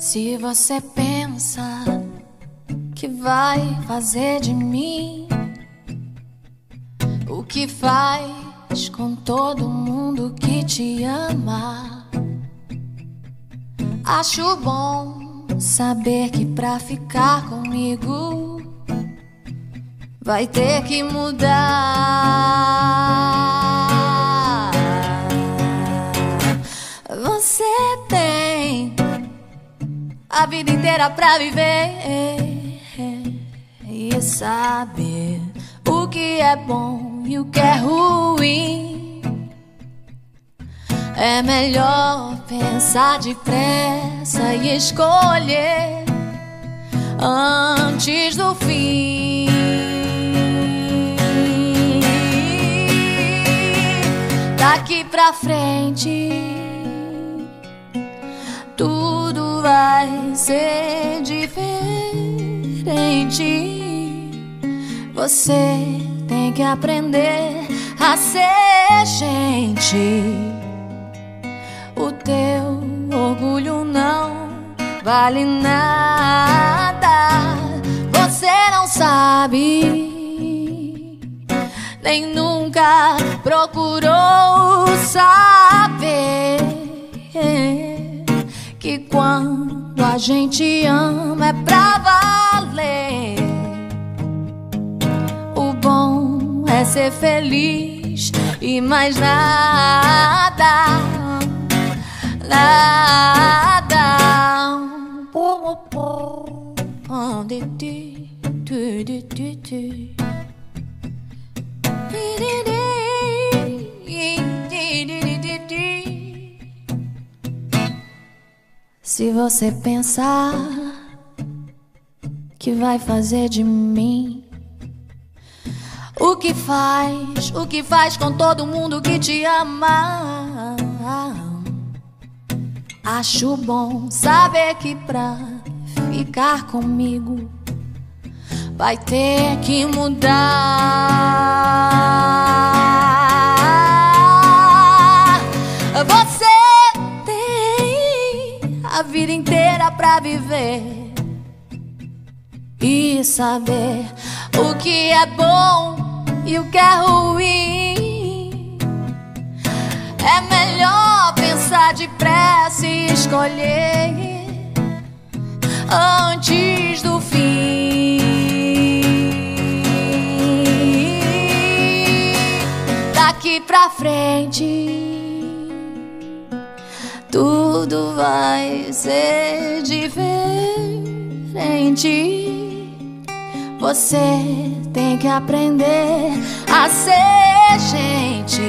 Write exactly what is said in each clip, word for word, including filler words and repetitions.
Se você pensa que vai fazer de mim o que faz com todo mundo que te ama, acho bom saber que pra ficar comigo vai ter que mudar. Você tem a vida inteira pra viver e saber o que é bom e o que é ruim. É melhor pensar depressa e escolher antes do fim. Daqui pra frente tudo vai ser diferente. Você tem que aprender a ser gente. O teu orgulho não vale nada. Você não sabe, nem nunca procurou saber que quando a gente ama é pra valer. O bom é ser feliz e mais nada, nada. Se você pensar que vai fazer de mim o que faz, o que faz com todo mundo que te ama, acho bom saber que pra ficar comigo vai ter que mudar. Você a vida inteira pra viver e saber o que é bom e o que é ruim. É melhor pensar depressa e escolher antes do fim. Daqui pra frente tudo vai ser diferente. Você tem que aprender a ser gente.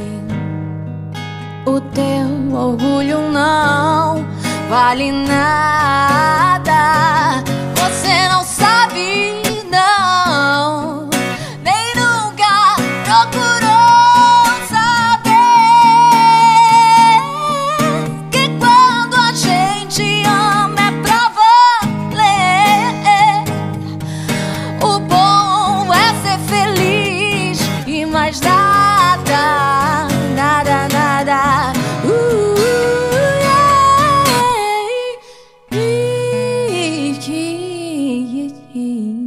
O teu orgulho não vale nada. Você não sabe, não, nem nunca procurou mais nada, nada, nada. Uh, yeah, yeah, yeah, yeah.